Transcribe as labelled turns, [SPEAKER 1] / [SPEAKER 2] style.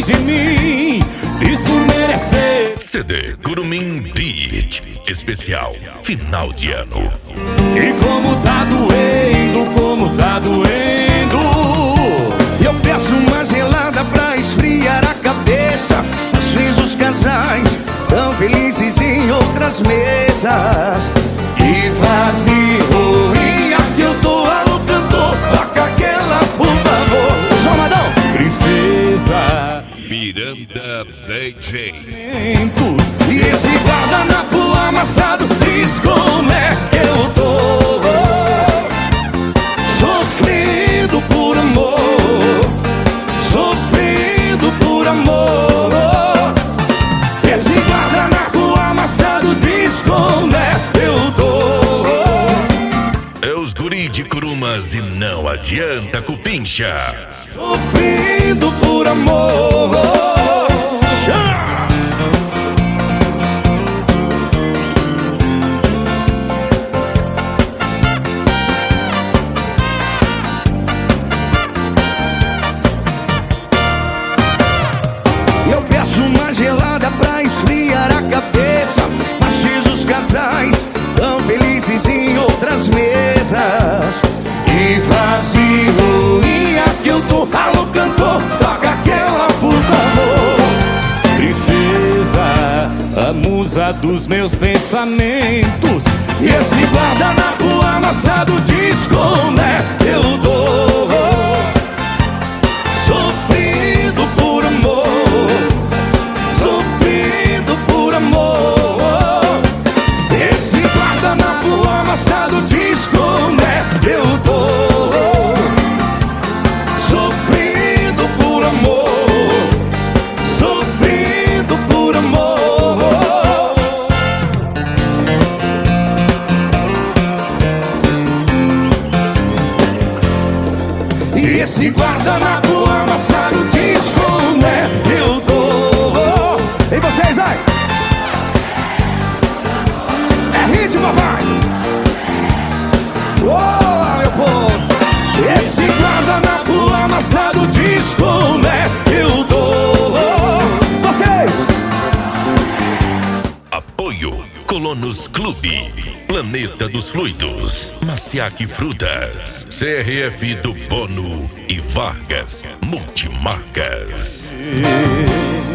[SPEAKER 1] de mim, fiz por merecer.
[SPEAKER 2] CD Curumim Beat especial final de ano.
[SPEAKER 1] E como tá doendo, como tá doendo.
[SPEAKER 3] Eu peço uma gelada pra esfriar a cabeça. Às vezes os casais tão felizes em outras mesas. E vazio, e aqui eu tô alô cantor. Toca aquela, por favor. João Madão.
[SPEAKER 1] Princesa
[SPEAKER 2] Miranda DJ.
[SPEAKER 3] E esse guardanapo amassado diz como é que eu tô. Sofrendo por amor, sofrendo por amor. Esse guardanapo amassado diz como é que eu tô.
[SPEAKER 2] É os guri de Curumas e não adianta cupincha.
[SPEAKER 3] Sofrendo por amor. Eu peço uma gelada pra esfriar a cabeça. Mas os casais tão felizes em outras mesas. E vazio, e aqui eu tô. Alô cantor, toca aquela, por favor.
[SPEAKER 1] Princesa, a musa dos meus pensamentos.
[SPEAKER 3] E esse guardanapo amassado diz como é que eu dou. Sofrendo por amor, sofrendo por amor. Esse guardanapo amassado diz como é que eu dou. Sofrendo por amor, sofrendo por amor. E esse guardanapo amassado diz como é que eu dou. E vocês, vai! É ritmo, papai! Oh, meu povo! Esse guardanapo amassado diz como é que eu dou. Vocês!
[SPEAKER 2] Apoio Colonos Clube, Planeta dos Fluidos, Maciac Frutas, CRF do Bono e Vargas Multimarcas.